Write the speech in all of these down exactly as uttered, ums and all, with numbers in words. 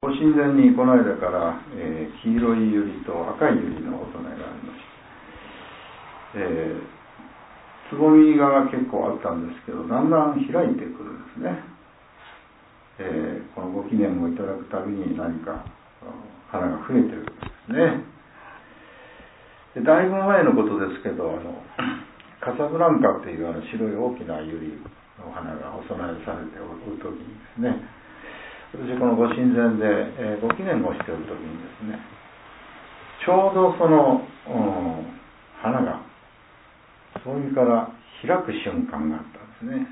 ご神前にこの間から、えー、黄色い百合と赤い百合のお供えがありました。えー、つぼみが結構あったんですけど、だんだん開いてくるんですね。えー、このご記念をいただくたびに何か花が増えてるんですね。でだいぶ前のことですけど、あのカサブランカっていうあの白い大きな百合の花がお供えされておる時にですね、私このご神前で、えー、ご記念をしている時にですね、ちょうどその、うん、花がつぼみから開く瞬間があったんですね。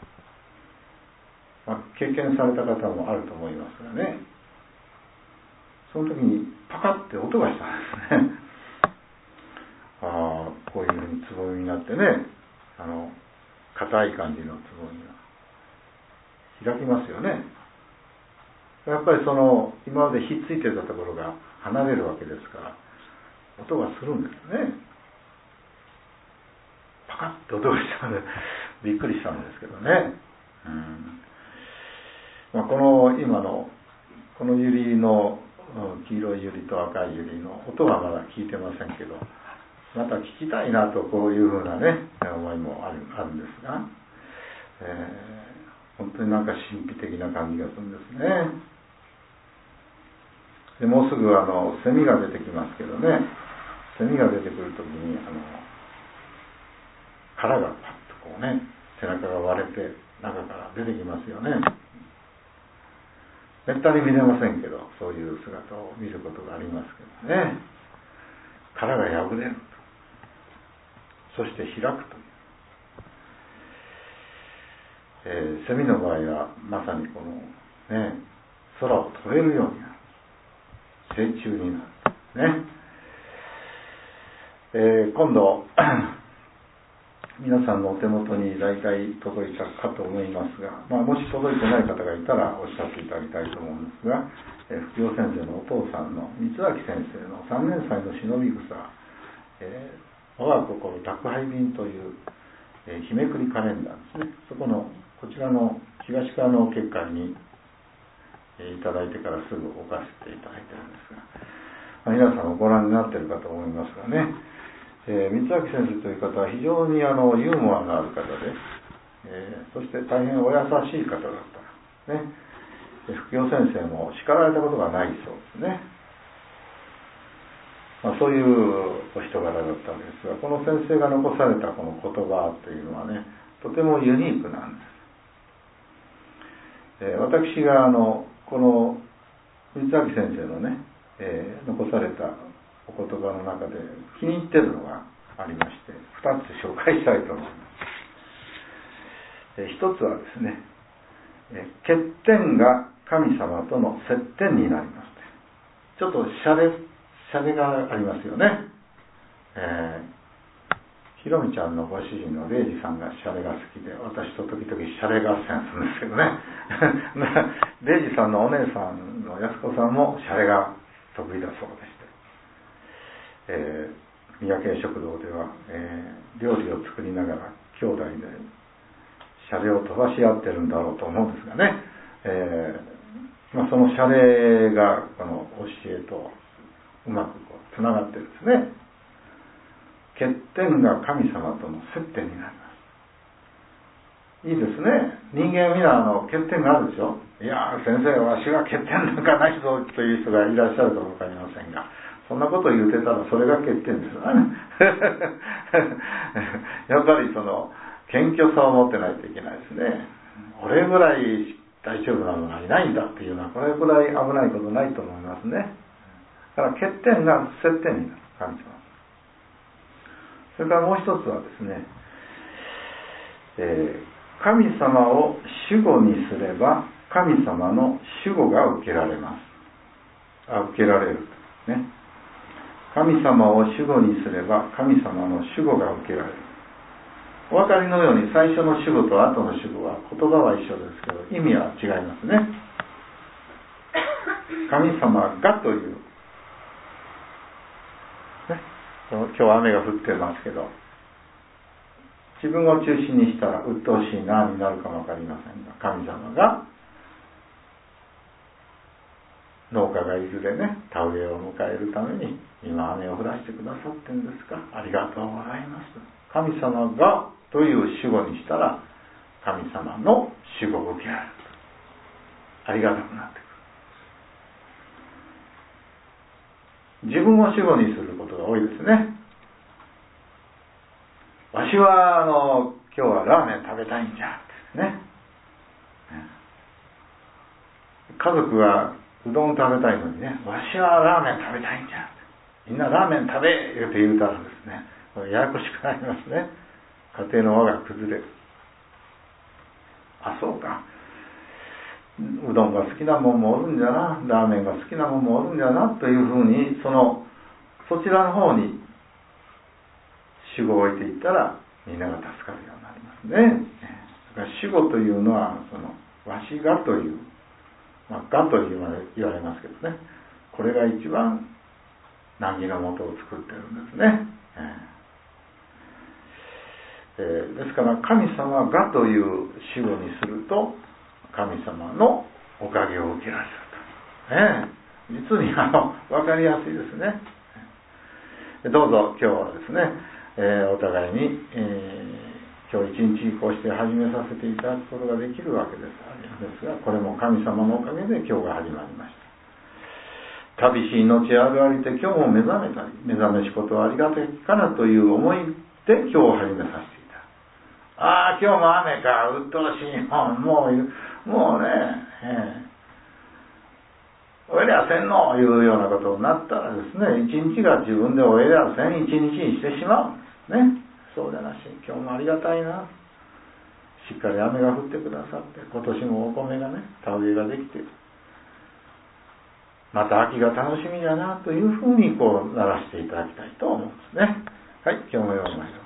まあ、経験された方もあると思いますがね、その時にパカッて音がしたんですね。ああ、こういうふうにつぼみになってね、あの硬い感じのつぼみが開きますよね。やっぱりその今までひっついてたところが離れるわけですから音がするんですね。パカッと音がしたのでびっくりしたんですけどね、うんまあ、この今のこの百合の黄色い百合と赤い百合の音はまだ聞いてませんけど、また聞きたいなとこういうふうなね思いもある、あるんですが、えー、本当になんか神秘的な感じがするんですね。でもうすぐあのセミが出てきますけどね、セミが出てくるときにあの殻がパッとこうね、背中が割れて中から出てきますよね。めったに見れませんけど、そういう姿を見ることがありますけどね。殻が破れると、そして開くという、えー、セミの場合はまさにこのね、空を飛べるようになる、成虫になるね。えー、今度皆さんのお手元に大体届いたかと思いますが、まあ、もし届いてない方がいたらおっしゃっていただきたいと思うんですが、えー、福行先生のお父さんの三明先生のさんねん祭の忍び草、えー、我が心宅配便という、えー、日めくりカレンダーですね。そこのこちらの東側の結界に、えー、いただいてからすぐ置かせていただいてるんですが、まあ、皆さんもご覧になっているかと思いますがね、えー、三明先生という方は非常にあのユーモアのある方で、えー、そして大変お優しい方だったね。福行先生も叱られたことがないそうですね。まあ、そういうお人柄だったんですが、この先生が残されたこの言葉というのはね、とてもユニークなんです。えー、私があのこの三明先生のね、えー、残されたお言葉の中で気に入っているのがありまして、ふたつ紹介したいと思います。えー、ひとつはですね、えー、欠点が神様との接点になります。ちょっとシャレシャレがありますよね。えー、ひろみちゃんのご主人のレイジさんがシャレが好きで、私と時々シャレ合戦するんですけどねレイジさんのお姉さんの安子さんもシャレが得意だそうでして、えー、三宅食堂では、えー、料理を作りながら兄弟でシャレを飛ばし合ってるんだろうと思うんですがね、えーまあ、そのシャレがこの教えとうまくこうつながってるんですね。欠点が神様との接点になります。いいですね。人間皆あの欠点があるでしょ。いや先生わしは欠点なんかないぞという人がいらっしゃるかもわかりませんが、そんなこと言うてたらそれが欠点ですよねやっぱりその謙虚さを持ってないといけないですね。俺ぐらい大丈夫なのがいないんだっていうのは、これぐらい危ないことないと思いますね。だから欠点が接点になる感じます。それからもう一つはですね、えー、神様を主語にすれば神様の主語が受けられます。あ、受けられるね。神様を主語にすれば神様の主語が受けられる。お分かりのように最初の主語と後の主語は言葉は一緒ですけど意味は違いますね。神様がという、ね、今日は雨が降ってますけど、自分を中心にしたら鬱陶しいなになるかも分かりませんが、神様が農家がいずれね田植えを迎えるために今雨を降らしてくださってんですか、ありがとうございます。神様がという主語にしたら神様の主語を受けられる、ありがたくなってくる。自分を主語にすることが多いですね。わしはあの今日はラーメン食べたいんじゃってね、家族はうどん食べたいのにね、わしはラーメン食べたいんじゃってみんなラーメン食べ言うて言うたらですね、ややこしくなりますね。家庭の輪が崩れる。あ、そうか、うどんが好きなもんもおるんじゃな、ラーメンが好きなもんもおるんじゃなというふうに、そのそちらの方に主語を置いていったらみんなが助かるようになりますね。だから主語というのはそのわしがという、まあ、がと言われ、言われますけどね、これが一番難儀のもとを作ってるんですね。えー、ですから神様がという主語にすると神様のおかげを受けられると、えー、実にあの分かりやすいですね。どうぞ今日はですね、えー、お互いに、えー、今日一日こうして始めさせていただくことができるわけですですが、これも神様のおかげで今日が始まりました。旅し命あるありて今日も目覚めたり、目覚めしことはありがたいからという思いで今日を始めさせていただく。ああ今日も雨か、うっとうしいもん、もうもうね、えー、おえりゃせんのいうようなことになったらですね、一日が自分でおえりゃせん一日にしてしまうんですね。そうでなし、今日もありがたいな、しっかり雨が降ってくださって、今年もお米がね田植えができて、また秋が楽しみだなというふうにこうならしていただきたいと思うんですね。はい、今日もようございます。